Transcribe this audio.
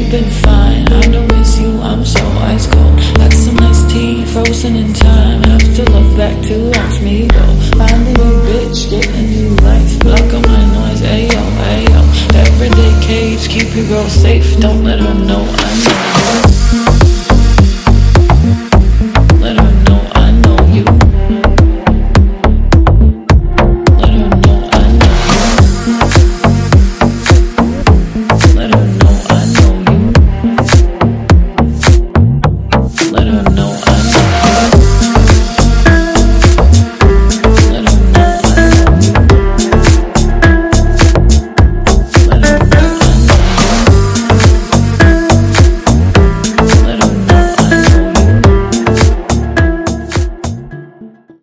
you've been fine. I don't miss you, I'm so ice cold. Like some iced tea, frozen in time. Have to look back to watch me go. Find a new bitch, get a new life. Block on my noise, ayo, ayo. Everyday cage, keep your girl safe. Don't let her know I know.